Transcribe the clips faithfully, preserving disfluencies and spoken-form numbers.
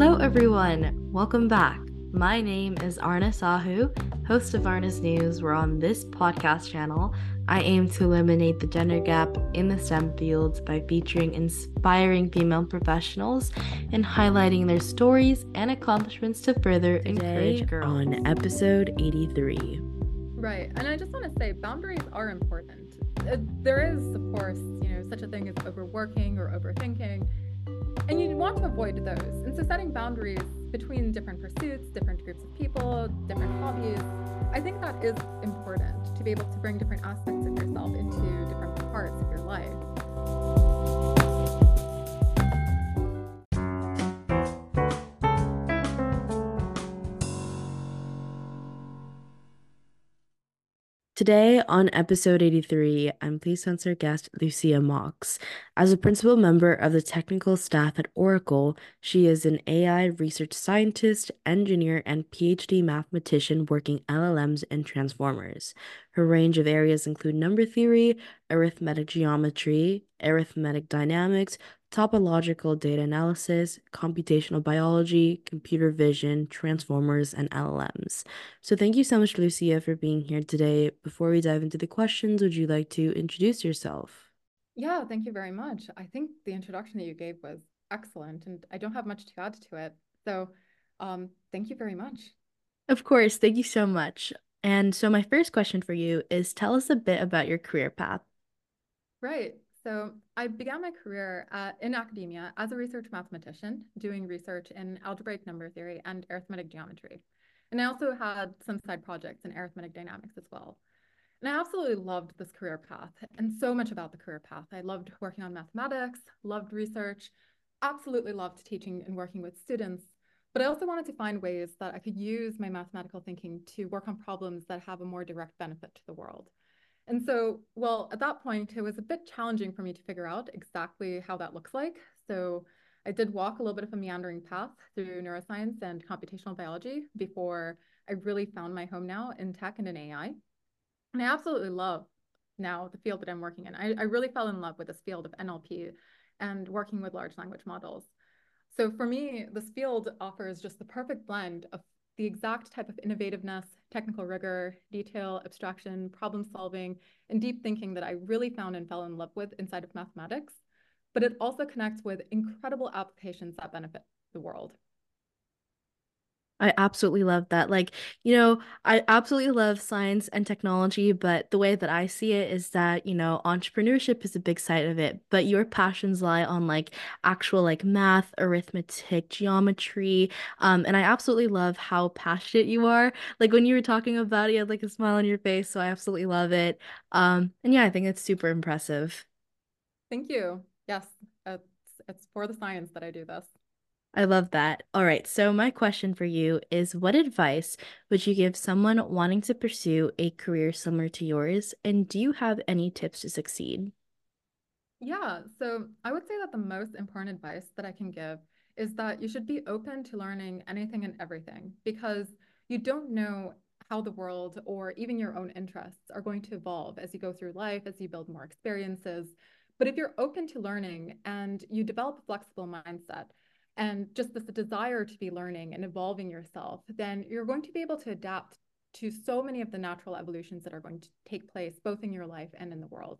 Hello, everyone. Welcome back. My name is Arna Sahu, host of Arna's News, where on this podcast channel, I aim to eliminate the gender gap in the STEM fields by featuring inspiring female professionals and highlighting their stories and accomplishments to further Today encourage girls. On episode eighty-three. Right, and I just want to say boundaries are important. Uh, there is, of course, you know, such a thing as overworking or overthinking, and you want to avoid those. And so setting boundaries between different pursuits, different groups of people, different hobbies, I think that is important to be able to bring different aspects of yourself into different parts of your life. Today on episode eighty-three, I'm pleased to announce our guest, Lucia Mox. As a principal member of the technical staff at Oracle, she is an A I research scientist, engineer, and PhD mathematician working L L Ms and transformers. Her range of areas include number theory, arithmetic geometry, arithmetic dynamics, topological data analysis, computational biology, computer vision, transformers, and L L Ms. So thank you so much, Lucia, for being here today. Before we dive into the questions, would you like to introduce yourself? Yeah, thank you very much. I think the introduction that you gave was excellent, and I don't have much to add to it. So um, thank you very much. Of course, thank you so much. And so my first question for you is tell us a bit about your career path. Right. So I began my career at, in academia as a research mathematician, doing research in algebraic number theory and arithmetic geometry. And I also had some side projects in arithmetic dynamics as well. And I absolutely loved this career path and so much about the career path. I loved working on mathematics, loved research, absolutely loved teaching and working with students. But I also wanted to find ways that I could use my mathematical thinking to work on problems that have a more direct benefit to the world. And so, well, at that point, it was a bit challenging for me to figure out exactly how that looks like. So I did walk a little bit of a meandering path through neuroscience and computational biology before I really found my home now in tech and in A I. And I absolutely love now the field that I'm working in. I, I really fell in love with this field of N L P and working with large language models. So for me, this field offers just the perfect blend of the exact type of innovativeness, technical rigor, detail, abstraction, problem solving, and deep thinking that I really found and fell in love with inside of mathematics. But it also connects with incredible applications that benefit the world. I absolutely love that. Like, you know, I absolutely love science and technology, but the way that I see it is that, you know, entrepreneurship is a big side of it, but your passions lie on like actual like math, arithmetic, geometry. Um, and I absolutely love how passionate you are. Like when you were talking about it, you had like a smile on your face, so I absolutely love it. Um, and yeah, I think it's super impressive. Thank you. Yes, it's, it's for the science that I do this. I love that. All right, so my question for you is what advice would you give someone wanting to pursue a career similar to yours? And do you have any tips to succeed? Yeah, so I would say that the most important advice that I can give is that you should be open to learning anything and everything because you don't know how the world or even your own interests are going to evolve as you go through life, as you build more experiences. But if you're open to learning and you develop a flexible mindset and just this desire to be learning and evolving yourself, then you're going to be able to adapt to so many of the natural evolutions that are going to take place both in your life and in the world.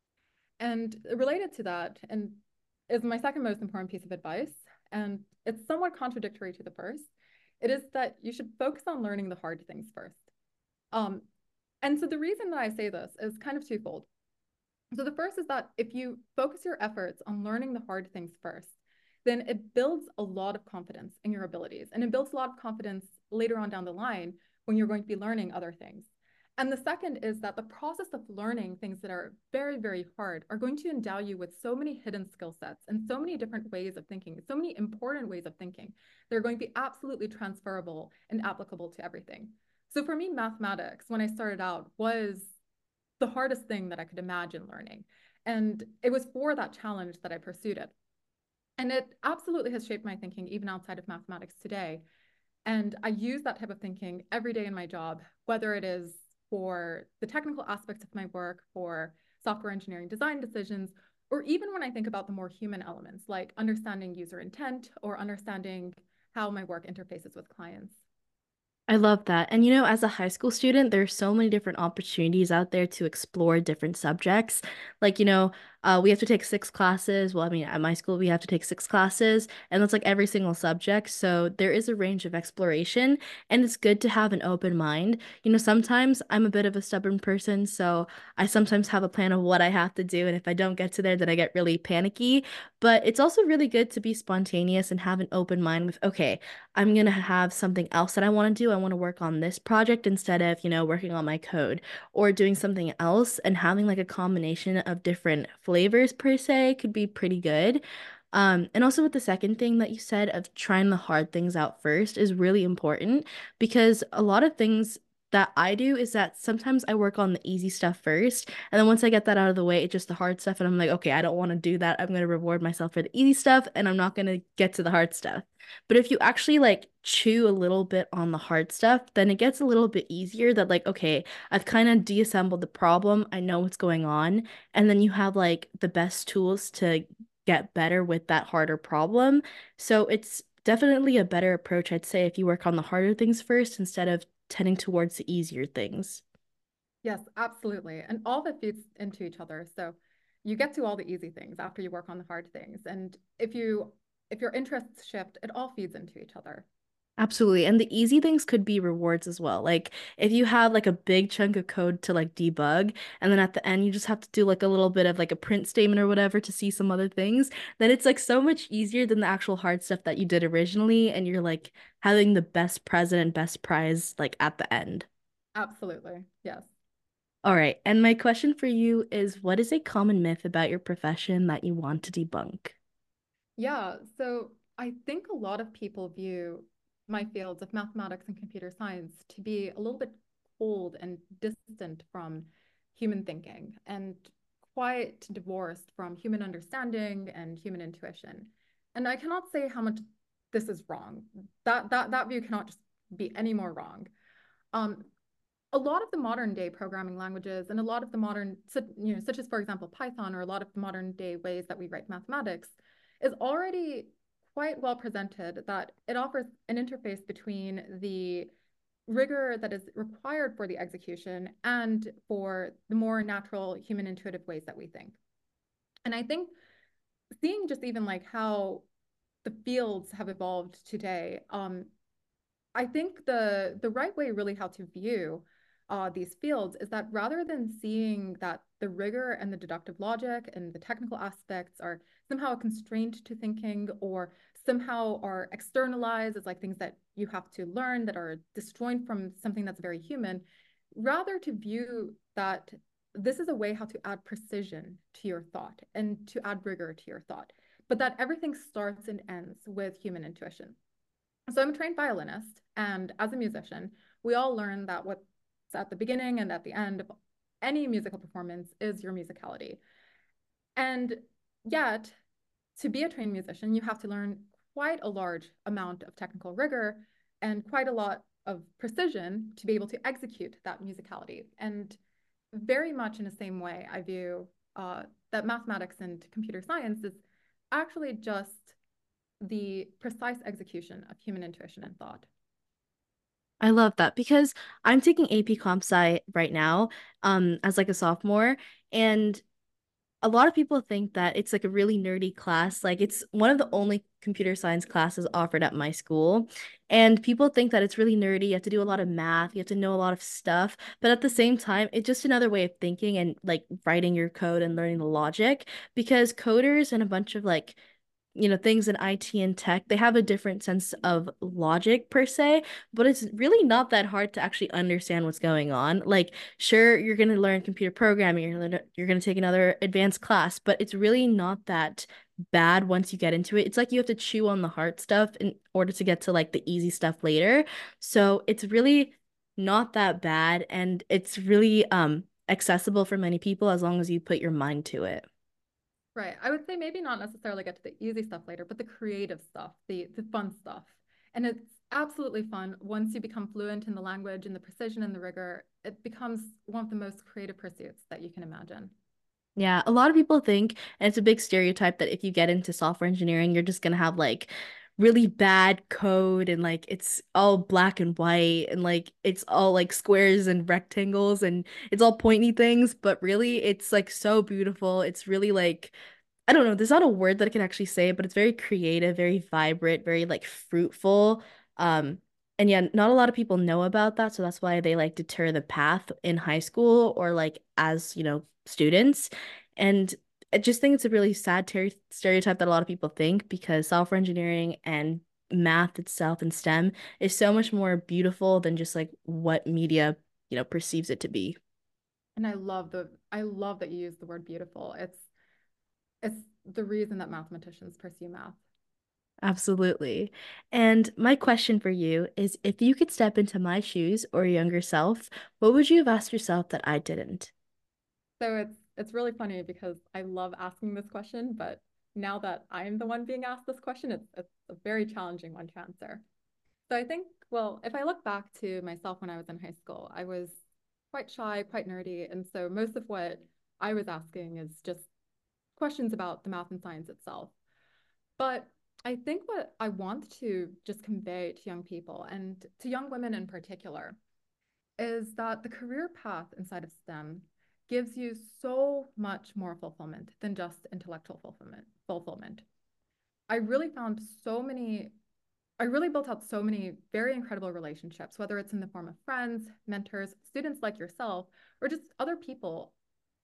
And related to that, and is my second most important piece of advice, and it's somewhat contradictory to the first, it is that you should focus on learning the hard things first. Um, and so the reason that I say this is kind of twofold. So the first is that if you focus your efforts on learning the hard things first, then it builds a lot of confidence in your abilities. And it builds a lot of confidence later on down the line when you're going to be learning other things. And the second is that the process of learning things that are very, very hard are going to endow you with so many hidden skill sets and so many different ways of thinking, so many important ways of thinking. They're going to be absolutely transferable and applicable to everything. So for me, mathematics, when I started out, was the hardest thing that I could imagine learning. And it was for that challenge that I pursued it. And it absolutely has shaped my thinking even outside of mathematics today. And I use that type of thinking every day in my job, whether it is for the technical aspects of my work, for software engineering design decisions, or even when I think about the more human elements, like understanding user intent or understanding how my work interfaces with clients. I love that. And you know, as a high school student, there's so many different opportunities out there to explore different subjects. Like, you know, uh, we have to take six classes. Well, I mean, at my school, we have to take six classes, and that's like every single subject. So there is a range of exploration, and it's good to have an open mind. You know, sometimes I'm a bit of a stubborn person, so I sometimes have a plan of what I have to do, and if I don't get to there, then I get really panicky. But it's also really good to be spontaneous and have an open mind with, okay, I'm gonna have something else that I want to do. I want to work on this project instead of, you know, working on my code or doing something else, and having like a combination of different flavors per se could be pretty good. Um, and also with the second thing that you said of trying the hard things out first is really important because a lot of things that I do is that sometimes I work on the easy stuff first, and then once I get that out of the way, it's just the hard stuff, and I'm like, okay, I don't want to do that. I'm gonna reward myself for the easy stuff, and I'm not gonna get to the hard stuff. But if you actually like chew a little bit on the hard stuff, then it gets a little bit easier that like, okay, I've kind of deassembled the problem. I know what's going on. And then you have like the best tools to get better with that harder problem. So it's definitely a better approach, I'd say, if you work on the harder things first instead of tending towards the easier things. Yes, absolutely. And all that feeds into each other. So you get to all the easy things after you work on the hard things. And if you if your interests shift, it all feeds into each other. Absolutely. And the easy things could be rewards as well. Like if you have like a big chunk of code to like debug, and then at the end you just have to do like a little bit of like a print statement or whatever to see some other things, then it's like so much easier than the actual hard stuff that you did originally. And you're like having the best present and best prize like at the end. Absolutely. Yes. All right. And my question for you is, what is a common myth about your profession that you want to debunk? Yeah. So I think a lot of people view my fields of mathematics and computer science to be a little bit cold and distant from human thinking and quite divorced from human understanding and human intuition. And I cannot say how much this is wrong. That that that view cannot just be any more wrong. Um, a lot of the modern day programming languages and a lot of the modern, you know, such as, for example, Python, or a lot of the modern day ways that we write mathematics, is already quite well presented that it offers an interface between the rigor that is required for the execution and for the more natural human intuitive ways that we think. And I think seeing just even like how the fields have evolved today, um, I think the the right way really how to view uh, these fields is that rather than seeing that the rigor and the deductive logic and the technical aspects are somehow constrained to thinking or somehow are externalized as like things that you have to learn that are disjoint from something that's very human, rather to view that this is a way how to add precision to your thought and to add rigor to your thought, but that everything starts and ends with human intuition. So I'm a trained violinist, and as a musician, we all learn that what's at the beginning and at the end of any musical performance is your musicality. And yet, to be a trained musician, you have to learn quite a large amount of technical rigor and quite a lot of precision to be able to execute that musicality. And very much in the same way, I view uh, that mathematics and computer science is actually just the precise execution of human intuition and thought. I love that because I'm taking A P Comp Sci right now, um, as like a sophomore, and a lot of people think that it's like a really nerdy class. Like it's one of the only computer science classes offered at my school. And people think that it's really nerdy. You have to do a lot of math, you have to know a lot of stuff. But at the same time, it's just another way of thinking and like writing your code and learning the logic because coders and a bunch of like you know, things in I T and tech, they have a different sense of logic per se, but it's really not that hard to actually understand what's going on. Like, sure, you're going to learn computer programming, you're gonna, you're going to take another advanced class, but it's really not that bad once you get into it. It's like you have to chew on the hard stuff in order to get to like the easy stuff later. So it's really not that bad, and it's really um accessible for many people as long as you put your mind to it. Right. I would say maybe not necessarily get to the easy stuff later, but the creative stuff, the the fun stuff. And it's absolutely fun once you become fluent in the language and the precision and the rigor. It becomes one of the most creative pursuits that you can imagine. Yeah, a lot of people think, and it's a big stereotype that if you get into software engineering, you're just gonna have like really bad code and like it's all black and white and like it's all like squares and rectangles and it's all pointy things, but really it's like so beautiful. It's really like I don't know, there's not a word that I can actually say, but it's very creative, very vibrant, very like fruitful. Um, and yeah, not a lot of people know about that, so that's why they like deter the path in high school or like as, you know, students. And I just think it's a really sad ter stereotype that a lot of people think because software engineering and math itself and STEM is so much more beautiful than just like what media, you know, perceives it to be. And I love the I love that you use the word beautiful. It's it's the reason that mathematicians pursue math. Absolutely. And my question for you is if you could step into my shoes or younger self, what would you have asked yourself that I didn't? So it's it's really funny because I love asking this question, but now that I'm the one being asked this question, it's it's a very challenging one to answer. So I think, well, if I look back to myself when I was in high school, I was quite shy, quite nerdy, and so most of what I was asking is just questions about the math and science itself. But I think what I want to just convey to young people and to young women in particular is that the career path inside of STEM gives you so much more fulfillment than just intellectual fulfillment. Fulfillment. I really found so many, I really built out so many very incredible relationships, whether it's in the form of friends, mentors, students like yourself, or just other people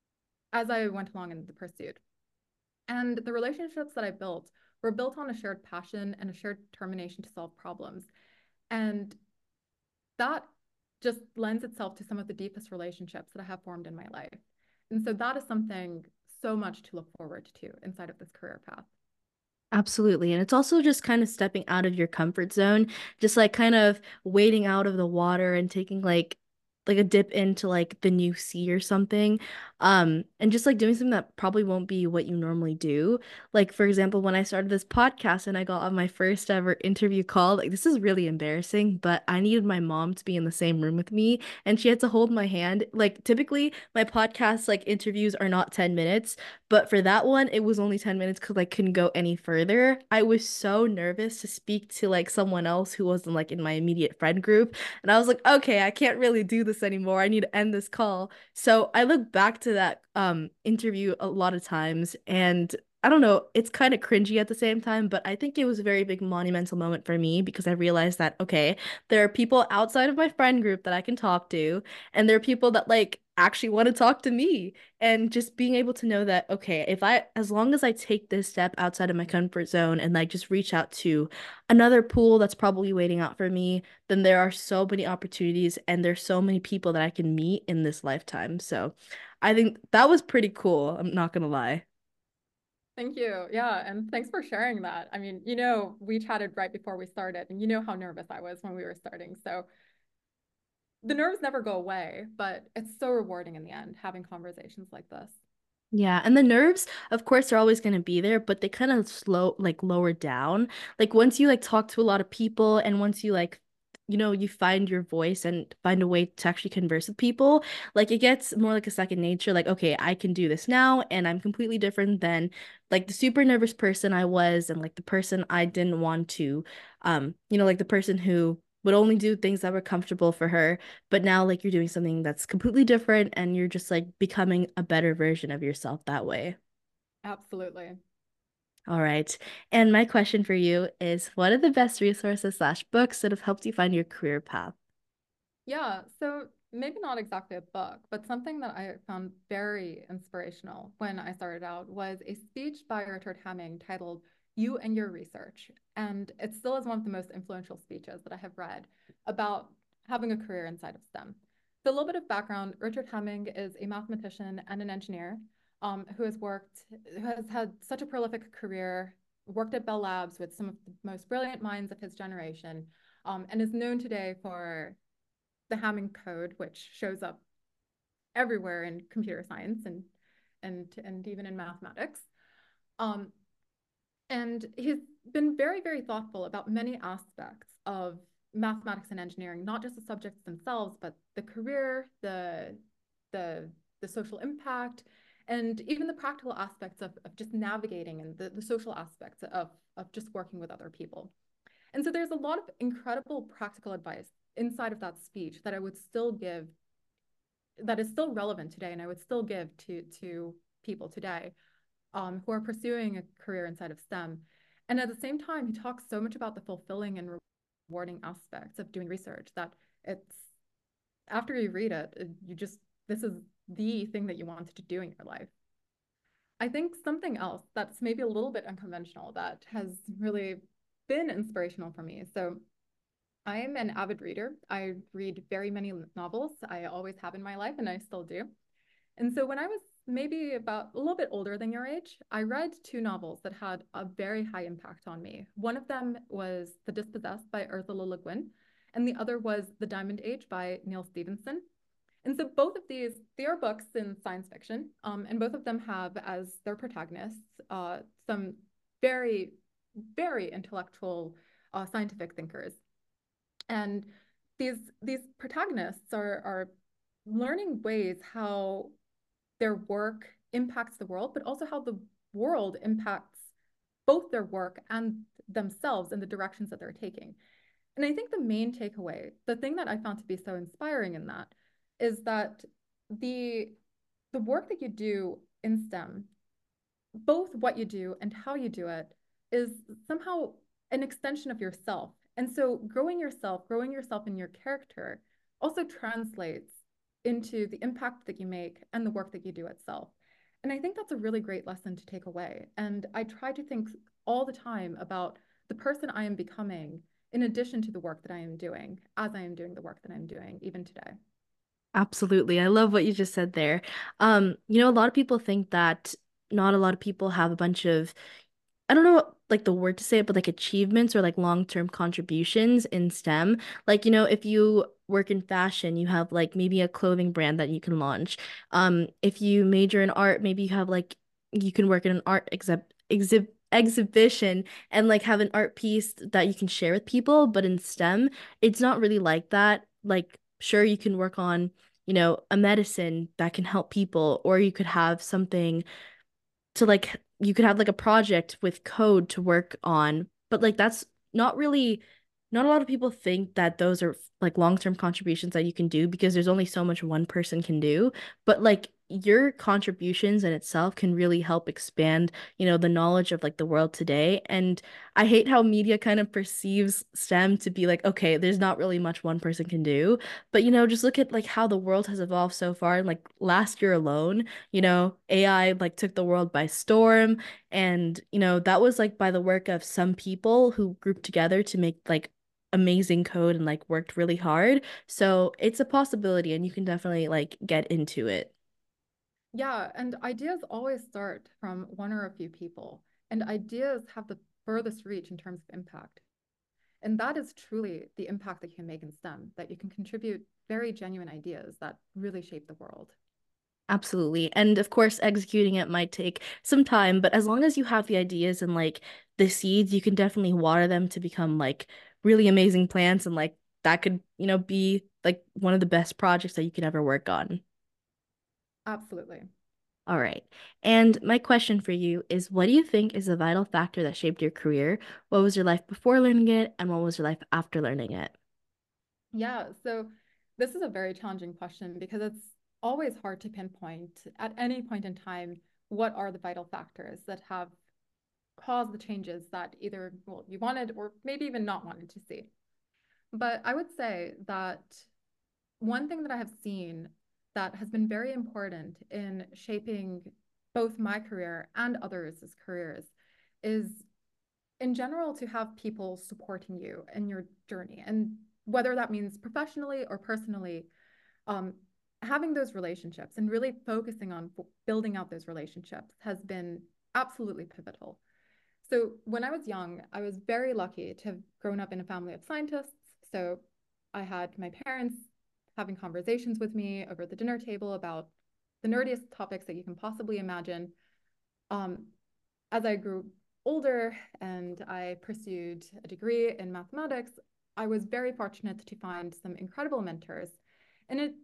as I went along in the pursuit. And the relationships that I built were built on a shared passion and a shared determination to solve problems. And that just lends itself to some of the deepest relationships that I have formed in my life. And so that is something so much to look forward to inside of this career path. Absolutely. And it's also just kind of stepping out of your comfort zone, just like kind of wading out of the water and taking like like a dip into like the new sea or something. Um, and just like doing something that probably won't be what you normally do. Like for example, when I started this podcast and I got on my first ever interview call, like this is really embarrassing, but I needed my mom to be in the same room with me and she had to hold my hand. Like typically my podcast like interviews are not ten minutes. But for that one, it was only ten minutes because I couldn't go any further. I was so nervous to speak to like someone else who wasn't like in my immediate friend group. And I was like, okay, I can't really do this anymore. I need to end this call. So I look back to that um interview a lot of times and I don't know, it's kind of cringy at the same time, but I think it was a very big monumental moment for me because I realized that, okay, there are people outside of my friend group that I can talk to, and there are people that like actually want to talk to me and just being able to know that okay if I as long as I take this step outside of my comfort zone and like just reach out to another pool that's probably waiting out for me, then there are so many opportunities and there's so many people that I can meet in this lifetime. So I think that was pretty cool, I'm not gonna lie. Thank you. Yeah. And thanks for sharing that. I mean, you know, we chatted right before we started, and you know how nervous I was when we were starting. So the nerves never go away, but it's so rewarding in the end having conversations like this. Yeah, and the nerves, of course, are always going to be there, but they kind of slow, like lower down. Like once you like talk to a lot of people and once you like, you know, you find your voice and find a way to actually converse with people, like it gets more like a second nature. Like, okay, I can do this now, and I'm completely different than like the super nervous person I was and like the person I didn't want to, um, you know, like the person who would only do things that were comfortable for her. But now, like, you're doing something that's completely different and you're just like becoming a better version of yourself that way. Absolutely. All right. And my question for you is what are the best resources slash books that have helped you find your career path? Yeah, so maybe not exactly a book, but something that I found very inspirational when I started out was a speech by Richard Hamming titled You and Your Research. And it still is one of the most influential speeches that I have read about having a career inside of STEM. So, a little bit of background, Richard Hamming is a mathematician and an engineer um, who has worked, who has had such a prolific career, worked at Bell Labs with some of the most brilliant minds of his generation, um, and is known today for the Hamming code, which shows up everywhere in computer science and and and even in mathematics. Um, and he's been very, very thoughtful about many aspects of mathematics and engineering, not just the subjects themselves, but the career, the the the social impact, and even the practical aspects of, of just navigating and the, the social aspects of, of just working with other people. And so there's a lot of incredible practical advice inside of that speech that I would still give, that is still relevant today, and I would still give to, to people today um, who are pursuing a career inside of STEM. And at the same time, he talks so much about the fulfilling and rewarding aspects of doing research that it's, after you read it, you just, this is the thing that you wanted to do in your life. I think something else that's maybe a little bit unconventional that has really been inspirational for me. So I am an avid reader. I read very many novels. I always have in my life, and I still do. And so when I was maybe about a little bit older than your age, I read two novels that had a very high impact on me. One of them was The Dispossessed by Ursula Le Guin, and the other was The Diamond Age by Neal Stephenson. And so both of these, they are books in science fiction, um, and both of them have as their protagonists uh, some very, very intellectual uh, scientific thinkers. And these these protagonists are are learning ways how their work impacts the world, but also how the world impacts both their work and themselves in the directions that they're taking. And I think the main takeaway, the thing that I found to be so inspiring in that, is that the the work that you do in STEM, both what you do and how you do it, is somehow an extension of yourself. And so growing yourself, growing yourself in your character also translates into the impact that you make and the work that you do itself. And I think that's a really great lesson to take away. And I try to think all the time about the person I am becoming in addition to the work that I am doing, as I am doing the work that I'm doing even today. Absolutely. I love what you just said there. Um, you know, a lot of people think that not a lot of people have a bunch of, I don't know like the word to say it, but like achievements or like long-term contributions in STEM. Like, you know, if you work in fashion, you have like maybe a clothing brand that you can launch. Um, if you major in art, maybe you have like you can work in an art exhib exhib exhibition and like have an art piece that you can share with people. But in STEM, it's not really like that. Like, sure, you can work on, you know, a medicine that can help people, or you could have something to like you could have like a project with code to work on, but like that's not really not a lot of people think that those are like long-term contributions that you can do because there's only so much one person can do. But like your contributions in itself can really help expand, you know, the knowledge of like the world today. And I hate how media kind of perceives STEM to be like, okay, there's not really much one person can do. But you know, just look at like how the world has evolved so far. And like last year alone, you know, A I like took the world by storm. And, you know, that was like by the work of some people who grouped together to make like amazing code and like worked really hard. So it's a possibility and you can definitely like get into it. Yeah, and ideas always start from one or a few people, and ideas have the furthest reach in terms of impact. And that is truly the impact that you can make in STEM, that you can contribute very genuine ideas that really shape the world. Absolutely. And of course, executing it might take some time, but as long as you have the ideas and like the seeds, you can definitely water them to become like really amazing plants and like that could, you know, be like one of the best projects that you can ever work on. Absolutely. All right. And my question for you is what do you think is a vital factor that shaped your career? What was your life before learning it, and what was your life after learning it? Yeah, so this is a very challenging question because it's always hard to pinpoint at any point in time what are the vital factors that have caused the changes that either, well, you wanted or maybe even not wanted to see. But I would say that one thing that I have seen that has been very important in shaping both my career and others' careers is in general to have people supporting you in your journey. And whether that means professionally or personally, um, having those relationships and really focusing on building out those relationships has been absolutely pivotal. So when I was young, I was very lucky to have grown up in a family of scientists. So I had my parents having conversations with me over the dinner table about the nerdiest topics that you can possibly imagine. Um, as I grew older and I pursued a degree in mathematics, I was very fortunate to find some incredible mentors. And it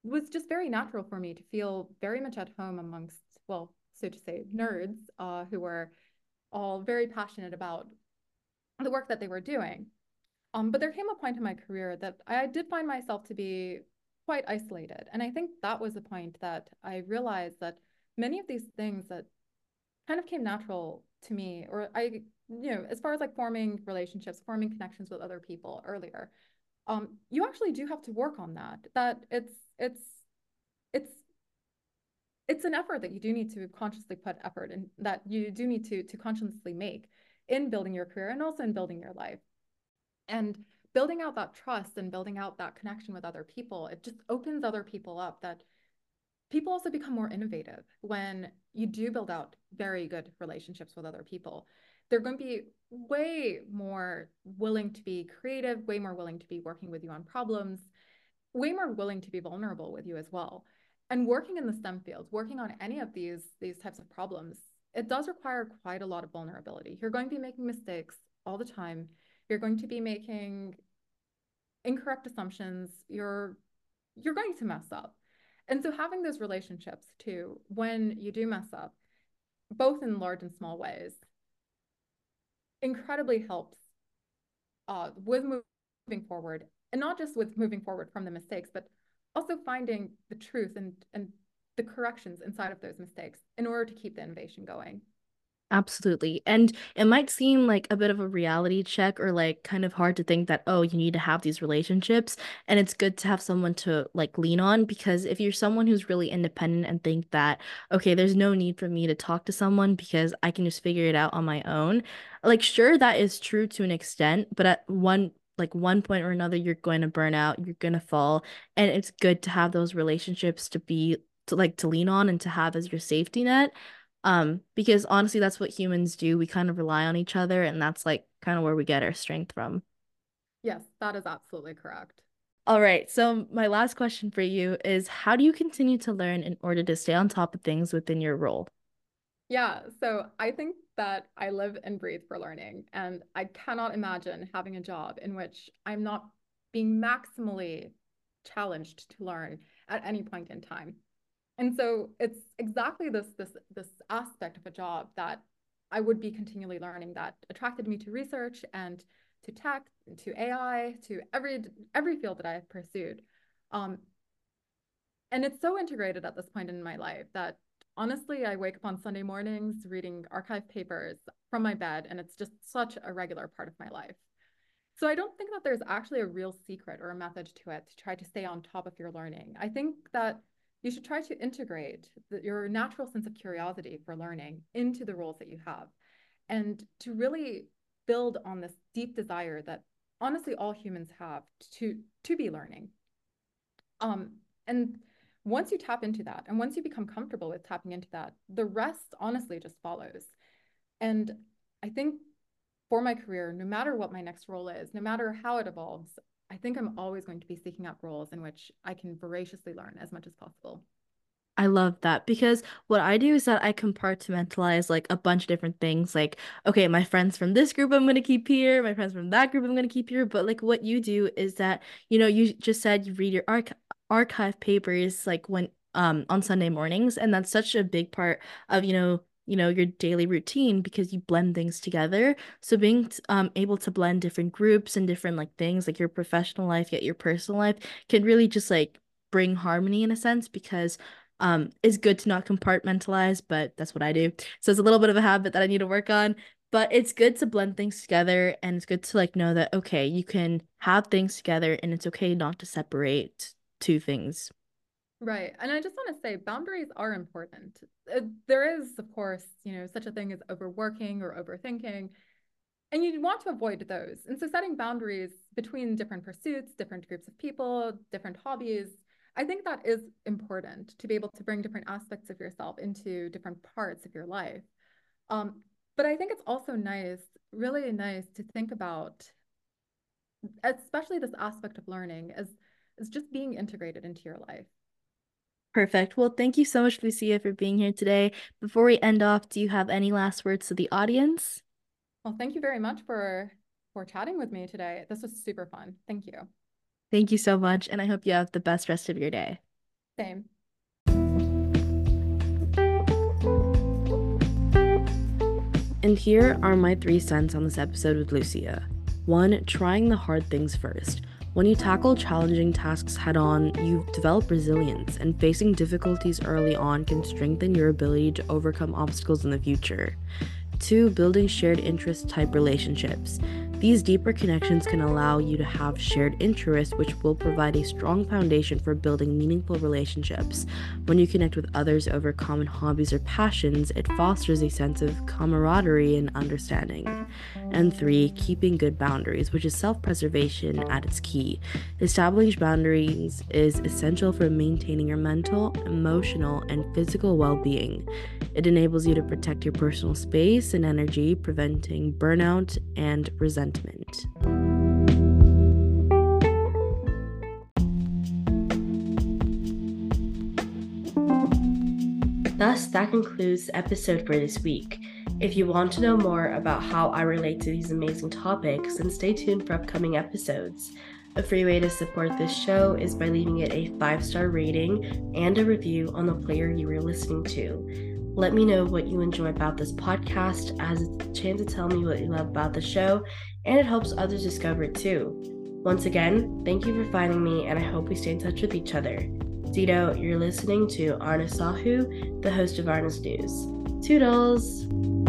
was just very natural for me to feel very much at home amongst, well, so to say, nerds uh, who were all very passionate about the work that they were doing. Um, but there came a point in my career that I did find myself to be quite isolated. And I think that was the point that I realized that many of these things that kind of came natural to me, or I, you know, as far as like forming relationships, forming connections with other people earlier, um, you actually do have to work on that. That it's it's it's it's an effort that you do need to consciously put effort and that you do need to to consciously make in building your career and also in building your life. And building out that trust and building out that connection with other people, it just opens other people up that people also become more innovative when you do build out very good relationships with other people. They're going to be way more willing to be creative, way more willing to be working with you on problems, way more willing to be vulnerable with you as well. And working in the STEM fields, working on any of these these types of problems, it does require quite a lot of vulnerability. You're going to be making mistakes all the time. You're going to be making incorrect assumptions. You're you're going to mess up. And so having those relationships too, when you do mess up, both in large and small ways, incredibly helps uh, with moving forward, and not just with moving forward from the mistakes, but also finding the truth and and the corrections inside of those mistakes in order to keep the innovation going. Absolutely. And it might seem like a bit of a reality check or like kind of hard to think that, oh, you need to have these relationships. And it's good to have someone to like lean on because if you're someone who's really independent and think that, okay, there's no need for me to talk to someone because I can just figure it out on my own, like, sure, that is true to an extent, but at one like one point or another, you're going to burn out, you're going to fall. And it's good to have those relationships to be to like to lean on and to have as your safety net. Um, because honestly, that's what humans do. We kind of rely on each other, and that's like kind of where we get our strength from. Yes, that is absolutely correct. All right, so my last question for you is how do you continue to learn in order to stay on top of things within your role? Yeah, so I think that I live and breathe for learning, and I cannot imagine having a job in which I'm not being maximally challenged to learn at any point in time. And so it's exactly this this this aspect of a job that I would be continually learning that attracted me to research and to tech, to A I, to every every field that I have pursued. Um, and it's so integrated at this point in my life that honestly, I wake up on Sunday mornings reading archive papers from my bed, and it's just such a regular part of my life. So I don't think that there's actually a real secret or a method to it to try to stay on top of your learning. I think that you should try to integrate the, your natural sense of curiosity for learning into the roles that you have and to really build on this deep desire that honestly all humans have to to be learning. Um, and once you tap into that and once you become comfortable with tapping into that, the rest honestly just follows. And I think for my career, no matter what my next role is, no matter how it evolves, I think I'm always going to be seeking out roles in which I can voraciously learn as much as possible. I love that because what I do is that I compartmentalize like a bunch of different things. Like, okay, my friends from this group I'm gonna keep here, my friends from that group I'm gonna keep here. But like what you do is that, you know, you just said you read your arch archive papers like when um on Sunday mornings, and that's such a big part of, you know, you know, your daily routine because you blend things together. So being t- um able to blend different groups and different like things like your professional life yet your personal life can really just like bring harmony in a sense because um, it's good to not compartmentalize, but that's what I do. So it's a little bit of a habit that I need to work on. But it's good to blend things together and it's good to like know that okay, you can have things together and it's okay not to separate two things. Right. And I just want to say boundaries are important. Uh, there is, of course, you know, such a thing as overworking or overthinking, and you want to avoid those. And so setting boundaries between different pursuits, different groups of people, different hobbies, I think that is important to be able to bring different aspects of yourself into different parts of your life. Um, but I think it's also nice, really nice to think about, especially this aspect of learning as, as just being integrated into your life. Perfect. Well, thank you so much, Lucia, for being here today. Before we end off, do you have any last words to the audience? Well, thank you very much for for chatting with me today. This was super fun. Thank you. Thank you so much, and I hope you have the best rest of your day. Same. And here are my three cents on this episode with Lucia. One, trying the hard things first. When you tackle challenging tasks head on, you develop resilience, and facing difficulties early on can strengthen your ability to overcome obstacles in the future. Two, building shared interest type relationships. These deeper connections can allow you to have shared interests, which will provide a strong foundation for building meaningful relationships. When you connect with others over common hobbies or passions, it fosters a sense of camaraderie and understanding. And three, keeping good boundaries, which is self-preservation at its key. Establishing boundaries is essential for maintaining your mental, emotional, and physical well-being. It enables you to protect your personal space and energy, preventing burnout and resentment. Thus, that concludes the episode for this week. If you want to know more about how I relate to these amazing topics, then stay tuned for upcoming episodes. A free way to support this show is by leaving it a five-star rating and a review on the player you are listening to. Let me know what you enjoy about this podcast, as it's a chance to tell me what you love about the show, and it helps others discover it too. Once again, thank you for finding me, and I hope we stay in touch with each other. Zito, you're listening to Arna Sahu, the host of Arna's News. Toodles!